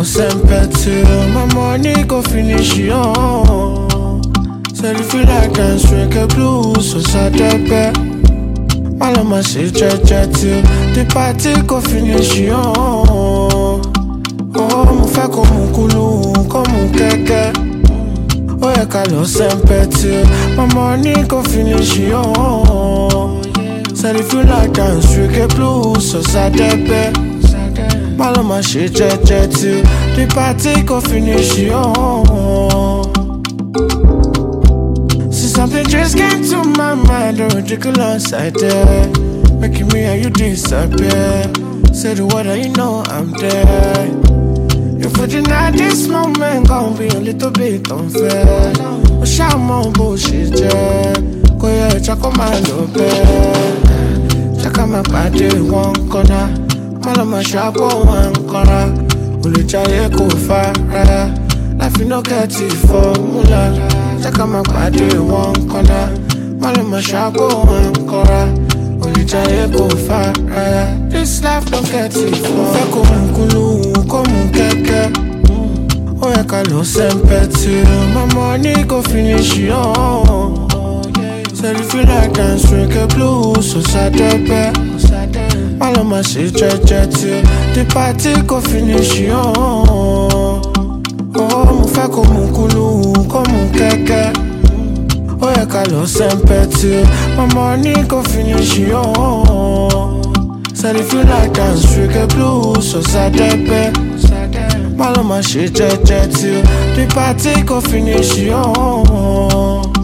sempre till my money go finish on. Said if you like dance, reggae blues, so sadepe. Malama say cha till the party go finish on. Oh, mo fẹ́ kó mu kulu, kó mu kẹ̀kẹ́. Ó yẹ ká lọ sempre till my money go finish on. Said if you like dance, reggae blues, so sadepe. Malama say cha till the party go finish on. See something just came to my mind, a ridiculous idea, making me and you disappear. Say the word and you know I'm there. If we deny this moment, gon' be a little bit unfair. But shout more bullshit, yeah. Go yeah, check on my little bed. Check out my body, one corner. Malama shop on one corner. Uli jaye ko fara. Life you no get it formula. Check out my body, one corner. Malama shop on one corner. Uli jaye ko fara. This life don't get it formula. Fẹ́ kó mu kulu, kó mu kẹ̀kẹ́. Ó yẹ ká lọ sempre till my money go finish on. Said if you like dance, reggae blues, so sadepe. Malama say cha till the party go finish on. Oh, mo fẹ́ kó mu kulu, kó mu kẹ̀kẹ́. Ó yẹ ká lọ sempre till my money go finish on. Said if you like dance, reggae blues, so sadepe. Malama say cha till the party go finish on.